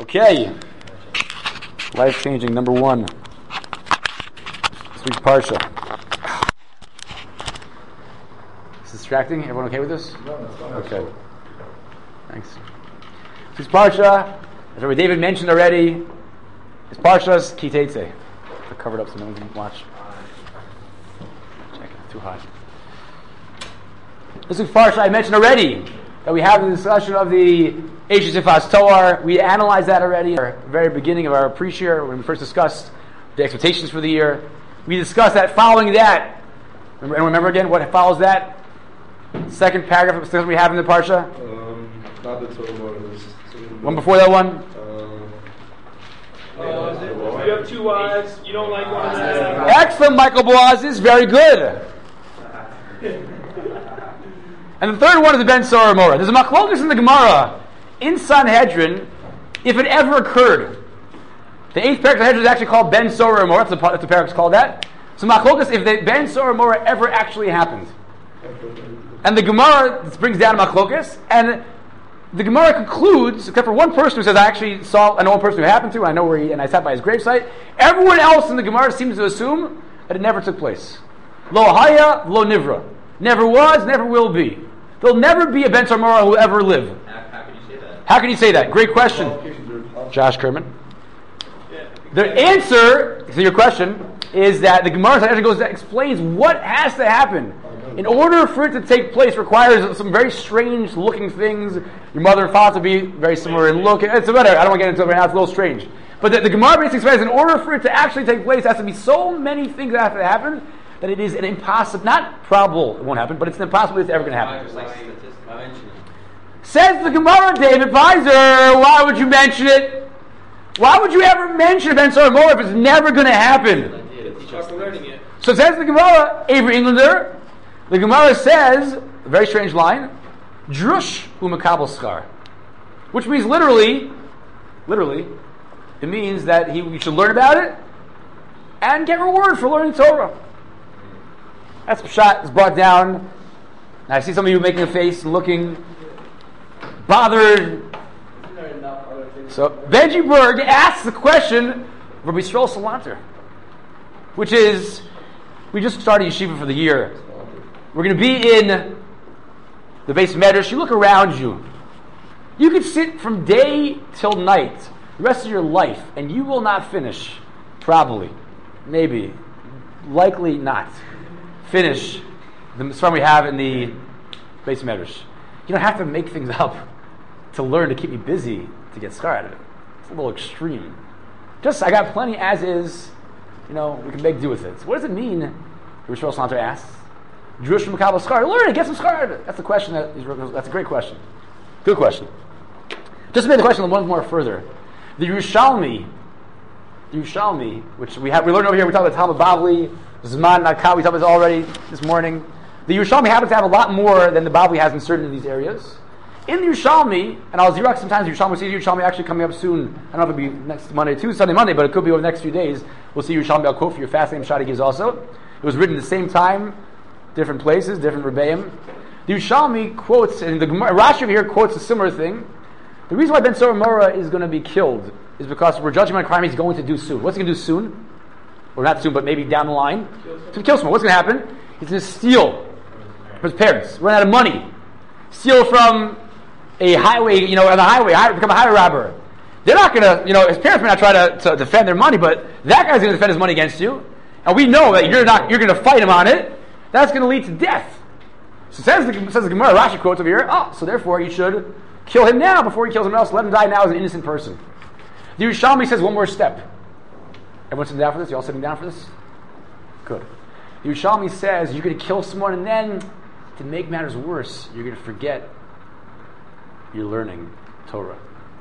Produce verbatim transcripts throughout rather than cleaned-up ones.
Okay. Life-changing, number one. This week's Parsha. Is this distracting? Everyone okay with this? No, that's fine. Okay. Thanks. This week's Parsha, as Rabbi David mentioned already, is Parsha's Ki Teitzei. I covered up so no one can watch. Check it, too hot. This week's Parsha, I mentioned already that we have the discussion of the Eish Sifas Toar. We analyzed that already at the very beginning of our pre-share when we first discussed the expectations for the year. We discussed that following that. Remember, anyone remember again what follows that? Second paragraph of the discussion we have in the Parsha? Um, not the Torah Mordus. One before that one? Uh, uh, you have two wives, you don't like one of them. Excellent, Michael Boaz is very good. And the third one is the Ben Sora Mora. There's a machlokus in the Gemara in Sanhedrin, if it ever occurred. The eighth parak of Sanhedrin is actually called Ben Sora Mora. That's the, that's the parak called that. So machlokus, if the Ben Sora Mora ever actually happened. And the Gemara this brings down a machlokus, and the Gemara concludes, except for one person who says, I actually saw, I know one person who happened to, and I know where he, and I sat by his gravesite. Everyone else in the Gemara seems to assume that it never took place. Lo haya, lo nivra. Never was, never will be. There'll never be a Ben Sora Mora who will ever live. How, how can you say that? How can you say that? Great question, Josh Kerman. The answer to your question is that the Gemara actually goes explains what has to happen. In order for it to take place requires some very strange looking things. Your mother and father to be very similar in look. It's whatever. I don't want to get into it right now. It's a little strange. But the, the Gemara basically explains in order for it to actually take place, there has to be so many things that have to happen that it is an impossible, not probable it won't happen, but it's an impossibility it's ever going to happen. Says the Gemara, David Pizer, why would you mention it? Why would you ever mention Ben Sora Mora if it's never going to happen? So says the Gemara, Avery Englander, the Gemara says, a very strange line, Drush u'makabel schar, which means literally, literally, it means that he, you should learn about it and get reward for learning Torah. That's pshat is brought down. And I see some of you making a face and looking bothered. So Benji Berg asks the question of Rabbi Yisrael Salanter, which is, we just started yeshiva for the year. We're going to be in the Beis Medrash. You look around you. You could sit from day till night, the rest of your life, and you will not finish. Probably. Maybe. Likely not. Finish the Sfarim we have in the Beis Medrash. You don't have to make things up to learn to keep me busy to get scar out of it. It's a little extreme. Just, I got plenty as is, you know, we can make do with it. So what does it mean, Rabbi Yisrael Salanter asks? Drush u'makabel schar. Learn it, get some scar out of it. That's the question, that is, that's a great question. Good question. Just to make the question one more further. The Yerushalmi, the Yerushalmi, which we have, we learned over here, we talked about Talmud Bavli, Zman Nakah, we talked about this already this morning. The Yerushalmi happens to have a lot more than the Bavli has in certain of these areas. In the Yerushalmi, and I'll Xerox sometimes, the Yerushalmi, we'll see the Yerushalmi actually coming up soon. I don't know if it'll be next Monday, Tuesday, Sunday, Monday, but it could be over the next few days. We'll see Yerushalmi. I'll quote for your fast name Shadi gives also. It was written at the same time, different places, different Rebbeim. The Yerushalmi quotes, and the Rashi over here quotes a similar thing. The reason why Ben Sora Mora is going to be killed is because we're judging on a crime he's going to do soon. What's he going to do soon? Or not soon, but maybe down the line. To kill someone. What's going to happen? He's going to steal from his parents, run out of money, steal from a highway, you know, on the highway, become a highway robber. They're not going to, you know, his parents may not try to, to defend their money, but that guy's going to defend his money against you. And we know that you're not, you're going to fight him on it. That's going to lead to death. So says the, says the Gemara, Rashi quotes over here, oh, so therefore you should kill him now before he kills someone else. Let him die now as an innocent person. The Yerushalmi says one more step. Everyone sitting down for this? You all sitting down for this? Good. The Yerushalmi says you're going to kill someone, and then to make matters worse, you're going to forget you're learning Torah.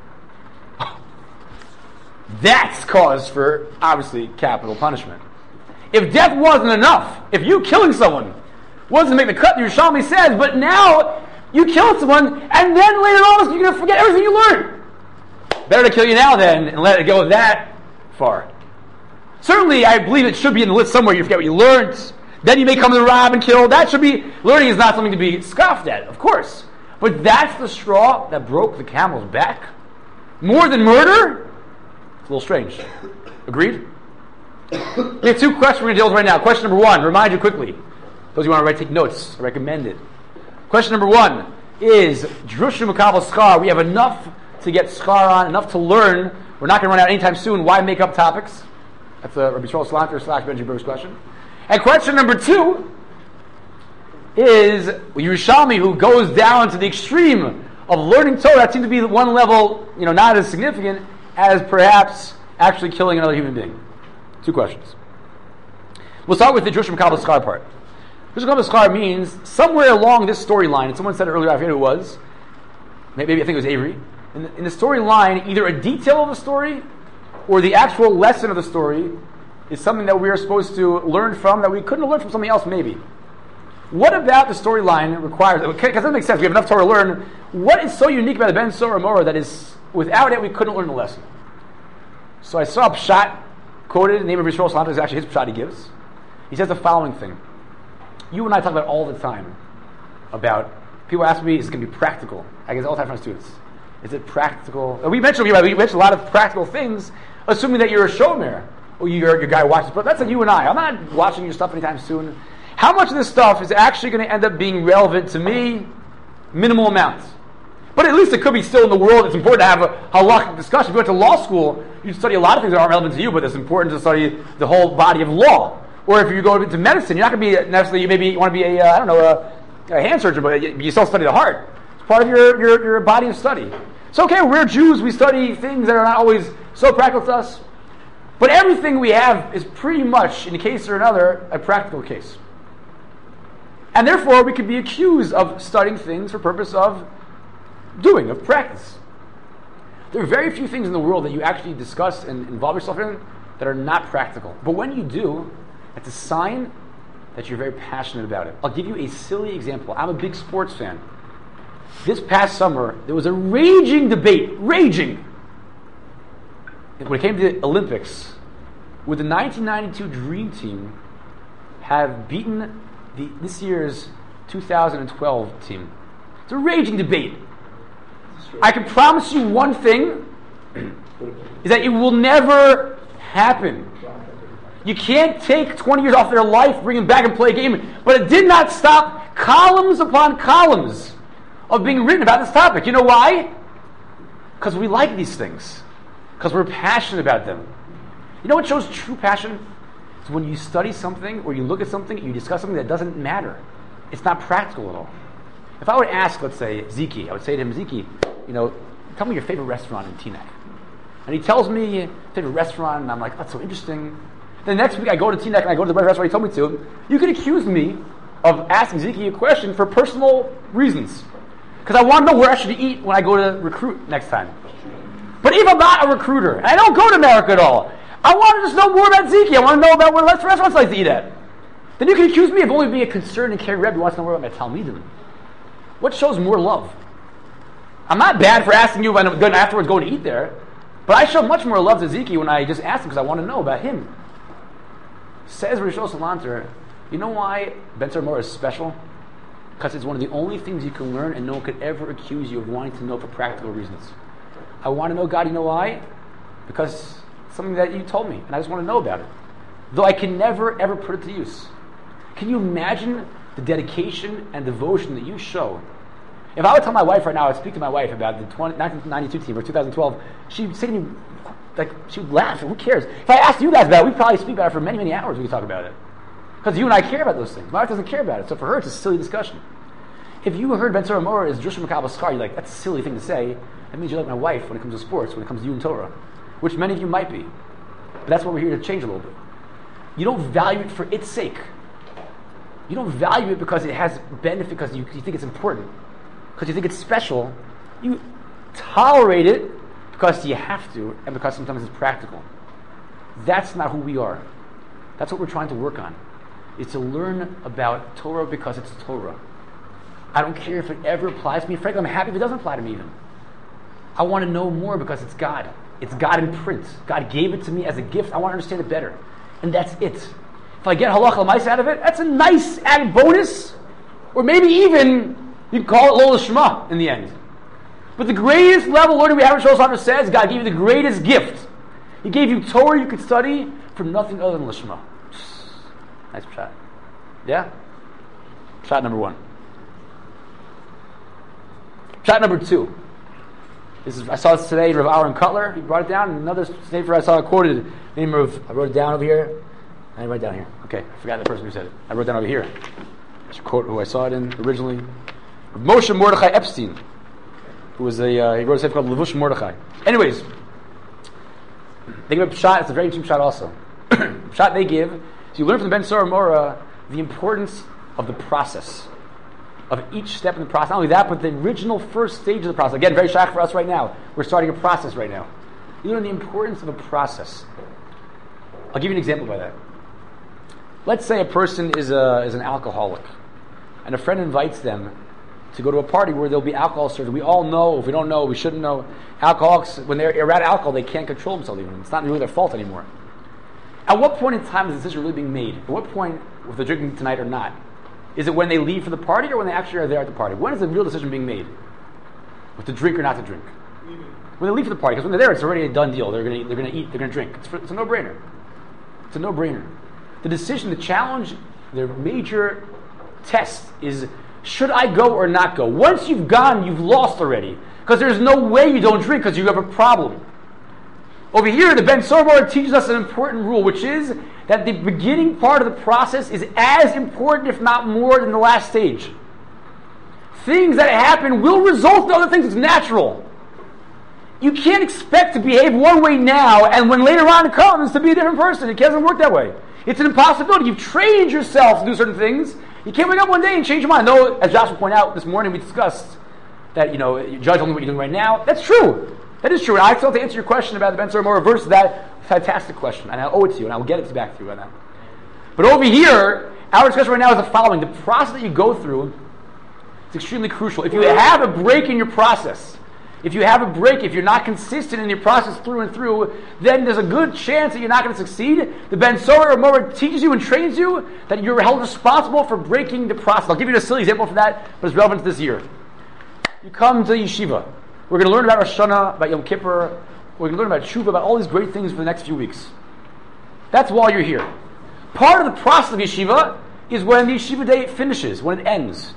That's cause for, obviously, capital punishment. If death wasn't enough, if you killing someone wasn't make the cut, the Yerushalmi says, but now you killed someone, and then later on you're going to forget everything you learned. Better to kill you now then, and let it go that far. Certainly, I believe it should be in the list somewhere. You forget what you learned, then you may come to the rob and kill. That should be, learning is not something to be scoffed at, of course. But that's the straw that broke the camel's back. more than murder? It's a little strange. Agreed? We have two questions we're going to deal with right now. Question number one, remind you quickly. Those of you who want to write, take notes, I recommend it. Question number one is, Drushim Makabal Schar. We have enough to get Schar on, enough to learn. We're not going to run out anytime soon. Why make up topics? That's a Rabbi Shmuel Salanter slash Benji Berg's question. And question number two is Yerushalmi, who goes down to the extreme of learning Torah. That seems to be one level, you know, not as significant as perhaps actually killing another human being. Two questions. We'll start with the Drushim Makabal Schar part. Drushim Makabal Schar means somewhere along this storyline, and someone said it earlier, I forget who it was, maybe I think it was Avery, in the, in the storyline, either a detail of the story or the actual lesson of the story is something that we are supposed to learn from that we couldn't have learned from something else maybe. What about the storyline requires, because that makes sense, we have enough Torah to learn, what is so unique about the Ben Sora Mora that is, without it we couldn't learn the lesson? So I saw Pshat quoted, the name of Yisrael Salanter is actually his Pshat he gives. He says the following thing. You and I talk about all the time about, people ask me, is it going to be practical? I get it all the time from students. Is it practical? We mentioned, we mentioned a lot of practical things, assuming that you're a shomer, or you're your guy who watches, but that's like you and I. I'm not watching your stuff anytime soon. How much of this stuff is actually going to end up being relevant to me? Minimal amounts. But at least it could be still in the world. It's important to have a halakhic discussion. If you went to law school, you study a lot of things that aren't relevant to you, but it's important to study the whole body of law. Or if you go into medicine, you're not going to be necessarily, you maybe want to be a, uh, I don't know, a, a hand surgeon, but you still study the heart. It's part of your, your, your body of study. It's okay, we're Jews, we study things that are not always so practical to us. But everything we have is pretty much, in a case or another, a practical case. And therefore, we could be accused of studying things for purpose of doing, of practice. There are very few things in the world that you actually discuss and involve yourself in that are not practical. But when you do, it's a sign that you're very passionate about it. I'll give you a silly example. I'm a big sports fan. This past summer, there was a raging debate, raging, when it came to the Olympics, would the nineteen ninety-two Dream Team have beaten the, this year's two thousand twelve team? It's a raging debate. I can promise you one thing, is that it will never happen. You can't take twenty years off their life, bring them back and play a game, but it did not stop columns upon columns of being written about this topic. You know why? Because we like these things. Because we're passionate about them. You know what shows true passion? It's when you study something, or you look at something, you discuss something that doesn't matter. It's not practical at all. If I would ask, let's say, Ziki, I would say to him, Ziki, you know, tell me your favorite restaurant in Teaneck. And he tells me favorite restaurant, and I'm like, that's so interesting. Then the next week I go to Teaneck and I go to the restaurant he told me to. You can accuse me of asking Ziki a question for personal reasons. Because I want to know where I should eat when I go to recruit next time. But if I'm not a recruiter, and I don't go to America at all, I want to just know more about Ziki. I want to know about where restaurants like to eat at. Then you can accuse me of only being a concerned and caring Rebbe who wants to know more about my Talmidim. What shows more love? I'm not bad for asking you when I'm going afterwards going to eat there, but I show much more love to Ziki when I just ask him because I want to know about him. Says Rishon Salanter, you know why Ben Sora Mora is special? Because it's one of the only things you can learn and no one could ever accuse you of wanting to know for practical reasons. I want to know God, you know why? Because it's something that you told me, and I just want to know about it. Though I can never, ever put it to use. Can you imagine the dedication and devotion that you show? If I would tell my wife right now, I would speak to my wife about the nineteen ninety-two team or two thousand twelve, she'd say to me, like, she would laugh. Who cares? If I asked you guys about it, we'd probably speak about it for many, many hours. We could talk about it. Because you and I care about those things. My wife doesn't care about it. So for her, it's a silly discussion. If you heard Ben Sora Mora is Drushim Makabal Schar, you're like, that's a silly thing to say. That means you're like my wife when it comes to sports, when it comes to you and Torah. Which many of you might be. But that's what we're here to change a little bit. You don't value it for its sake. You don't value it because it has benefit, because you, you think it's important. Because you think it's special. You tolerate it because you have to, and because sometimes it's practical. That's not who we are. That's what we're trying to work on. It's to learn about Torah because it's Torah. I don't care if it ever applies to me. Frankly, I'm happy if it doesn't apply to me even. I want to know more because it's God. It's God in print. God gave it to me as a gift. I want to understand it better. And that's it. If I get halacha l'maisa out of it, that's a nice added bonus. Or maybe even, you can call it Lo L'Shma in the end. But the greatest level of learning we have in Shlosh says God gave you the greatest gift. He gave you Torah you could study for nothing other than Lishma. Nice shot. Yeah? Shot number one. Shot number two. This is I saw this today, Rav Aaron Cutler. He brought it down. Another sefer I saw quoted the name of, I wrote it down over here. I didn't write it down here. Okay, I forgot the person who said it. I wrote it down over here. It's a quote who I saw it in originally. Moshe Mordechai Epstein, who was a, uh, he wrote a sefer called Levush Mordechai. Anyways, they give a shot. It's a very interesting shot also. Shot they give. So you learn from the Ben Sora Mora the importance of the process, of each step in the process. Not only that, but the original first stage of the process. Again, very shock for us right now. We're starting a process right now. You learn the importance of a process. I'll give you an example by that. Let's say a person is a is an alcoholic, and a friend invites them to go to a party where there'll be alcohol served. We all know, if we don't know, we shouldn't know. Alcoholics, when they're around alcohol, they can't control themselves even. It's not really their fault anymore. At what point in time is the decision really being made? At what point, if they're drinking tonight or not? Is it when they leave for the party or when they actually are there at the party? When is the real decision being made? With to drink or not to drink? When they leave for the party, because when they're there, it's already a done deal. They're going to they're going to eat, they're going to drink. It's, for, it's a no-brainer. It's a no-brainer. The decision, the challenge, the major test is, should I go or not go? Once you've gone, you've lost already. Because there's no way you don't drink because you have a problem. Over here, the Ben Sorbar teaches us an important rule, which is that the beginning part of the process is as important, if not more, than the last stage. Things that happen will result in other things. It's natural. You can't expect to behave one way now, and when later on it comes, to be a different person. It doesn't work that way. It's an impossibility. You've trained yourself to do certain things. You can't wake up one day and change your mind. Though, as Josh will point out this morning, we discussed that, you know, you judge only what you're doing right now. That's true. That is true. And I still have to answer your question about the Ben Sorah reverse of that fantastic question. And I owe it to you, and I will get it back to you right now. But over here, our discussion right now is the following. The process that you go through is extremely crucial. If you have a break in your process, if you have a break, if you're not consistent in your process through and through, then there's a good chance that you're not going to succeed. The Ben Sorah Mora teaches you and trains you that you're held responsible for breaking the process. I'll give you a silly example for that, but it's relevant to this year. You come to yeshiva. We're going to learn about Rosh Hashanah, about Yom Kippur. We're going to learn about Tshuva, about all these great things for the next few weeks. That's why you're here. Part of the process of yeshiva is when the yeshiva day finishes, when it ends.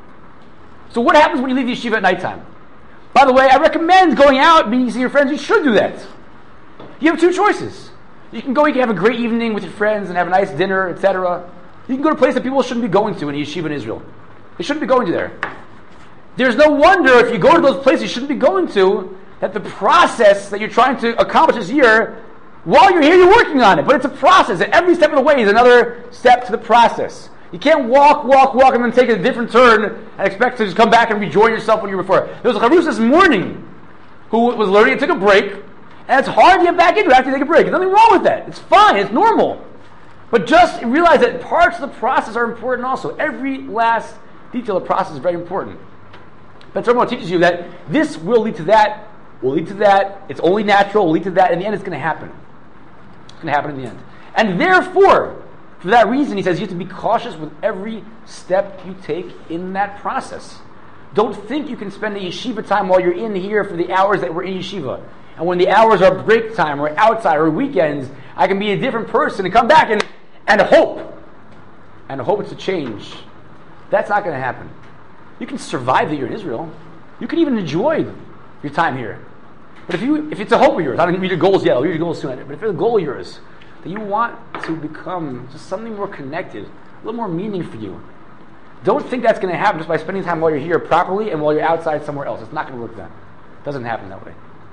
So what happens when you leave yeshiva at nighttime? By the way, I recommend going out, meeting your friends. You should do that. You have two choices. You can go, you can have a great evening with your friends and have a nice dinner, et cetera. You can go to a place that people shouldn't be going to in yeshiva in Israel. They shouldn't be going to there. There's no wonder if you go to those places you shouldn't be going to, that the process that you're trying to accomplish this year, while you're here, you're working on it. But it's a process, and every step of the way is another step to the process. You can't walk, walk, walk, and then take a different turn and expect to just come back and rejoin yourself when you were before. There was a Charus this morning who was learning and took a break, and it's hard to get back into it after you take a break. There's nothing wrong with that. It's fine. It's normal. But just realize that parts of the process are important also. Every last detail of the process is very important. Ben Sorah teaches you that this will lead to that, will lead to that, it's only natural, will lead to that, in the end it's going to happen. It's going to happen in the end. And therefore, for that reason, he says you have to be cautious with every step you take in that process. Don't think you can spend the yeshiva time while you're in here for the hours that we're in yeshiva. And when the hours are break time or outside or weekends, I can be a different person and come back and, and hope. And hope it's a change. That's not going to happen. You can survive the year in Israel. You can even enjoy your time here. But if you if it's a hope of yours, I don't read your goals yet, I'll read your goals soon, but if it's a goal of yours, that you want to become just something more connected, a little more meaning for you, don't think that's going to happen just by spending time while you're here properly and while you're outside somewhere else. It's not going to work that. It doesn't happen that way.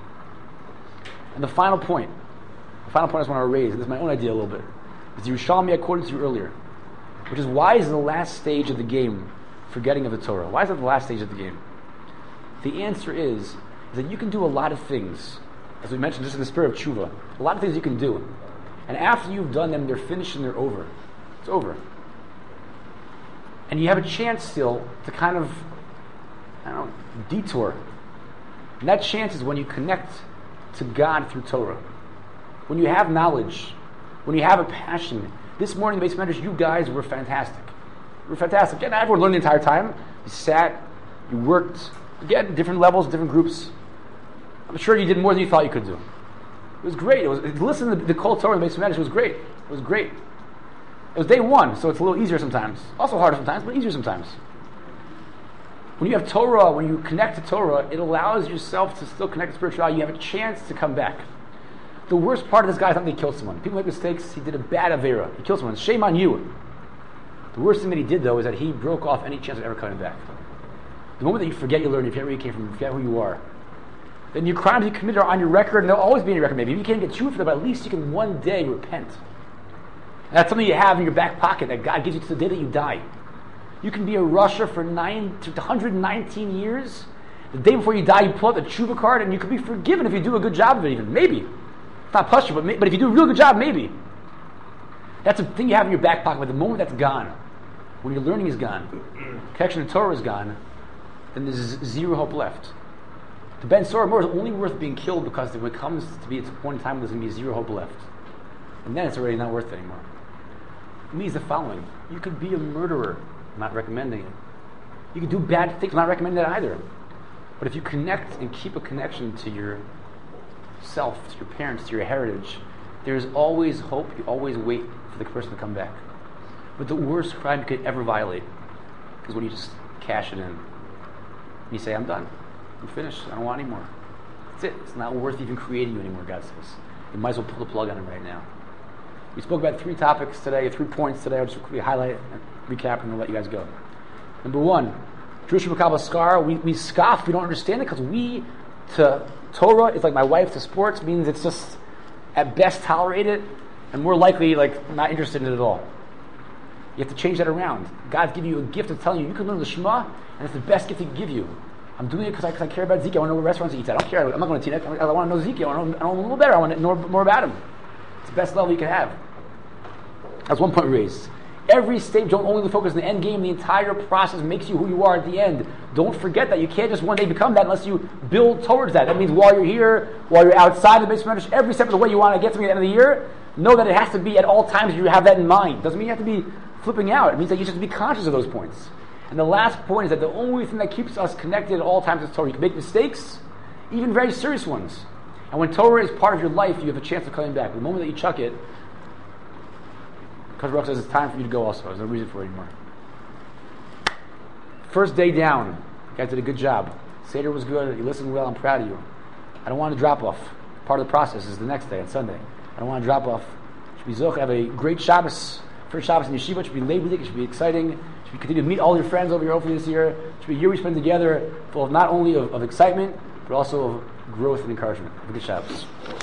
And the final point, the final point I just want to raise, and this is my own idea a little bit, is the Yerushalmi I quoted to you earlier, which is, why is the last stage of the game forgetting of the Torah? Why is that the last stage of the game? The answer is, is that you can do a lot of things, as we mentioned just in the spirit of tshuva, a lot of things you can do. And after you've done them, they're finished and they're over. It's over. And you have a chance still to kind of, I don't know, detour. And that chance is when you connect to God through Torah. When you have knowledge, when you have a passion. This morning, the base members, you guys were fantastic. You were fantastic. And everyone learned the entire time. You sat, you worked, Again, different levels, different groups. I'm sure you did more than you thought you could do. It was great. It was listen to the, the Kol Torah in the Beis Medrash. It was great. It was great. It was day one, so it's a little easier sometimes. Also harder sometimes, but easier sometimes. When you have Torah, when you connect to Torah, it allows yourself to still connect to spirituality. You have a chance to come back. The worst part of this guy is not that he killed someone. People make mistakes. He did a bad avera. He killed someone. Shame on you. The worst thing that he did, though, is that he broke off any chance of ever coming back. The moment that you forget you learned, you forget where you came from, you forget who you are, then your crimes you committed are on your record, and they'll always be on your record. Maybe you can't get true for them, but at least you can one day repent. And that's something you have in your back pocket that God gives you to the day that you die. You can be a Russia for nine to one hundred nineteen years. The day before you die, you pull out the tshuva card, and you can be forgiven if you do a good job of it. Even maybe it's not push, but but if you do a real good job, maybe. That's a thing you have in your back pocket. But the moment that's gone, when your learning is gone, connection to Torah is gone, then there's zero hope left. The Ben Sora Mor is only worth being killed because when it comes to be at a point in time, there's going to be zero hope left, and then it's already not worth it anymore. It means the following: you could be a murderer. I'm not recommending it. You can do bad things. I'm not recommending that either. But if you connect and keep a connection to yourself, to your parents, to your heritage, there's always hope. You always wait for the person to come back. But the worst crime you could ever violate is when you just cash it in. And you say, I'm done. I'm finished. I don't want any more. That's it. It's not worth even creating you anymore, God says. You might as well pull the plug on it right now. We spoke about three topics today, three points today. I'll just quickly highlight and recap and then let you guys go. Number one, Jewish Makabah Skar, we, we scoff, we don't understand it because we, to Torah, it's like my wife to sports, means it's just at best tolerated and more likely like not interested in it at all. You have to change that around. God's giving you a gift of telling you, you can learn the Shema, and it's the best gift He can give you. I'm doing it because I, I care about Zeke. I want to know what restaurants He eats at. I don't care. I'm not going to Teaneck. I, I want to know Zeke. I want to know, I know him a little better. I want to know more about him. It's the best level you can have. That's one point raised. Every stage, don't only focus on the end game. The entire process makes you who you are at the end. Don't forget that. You can't just one day become that unless you build towards that. That means while you're here, while you're outside the Beis Medrash, every step of the way you want to get to me at the end of the year, know that it has to be at all times you have that in mind. Doesn't mean you have to be flipping out. It means that you just have to be conscious of those points. And the last point is that the only thing that keeps us connected at all times is Torah. You can make mistakes, even very serious ones. And when Torah is part of your life, you have a chance of coming back. The moment that you chuck it, because Baruch says it's time for you to go also. There's no reason for it anymore. First day down, you guys did a good job. Seder was good. You listened well. I'm proud of you. I don't want to drop off. Part of the process is the next day, on Sunday. I don't want to drop off. Should be Zoch. Have a great Shabbos. First Shabbos in Yeshiva. It should be Leibudik. It should be exciting. It should be continue to meet all your friends over here hopefully this year. It should be a year we spend together full of not only of, of excitement, but also of growth and encouragement. Have a good Shabbos.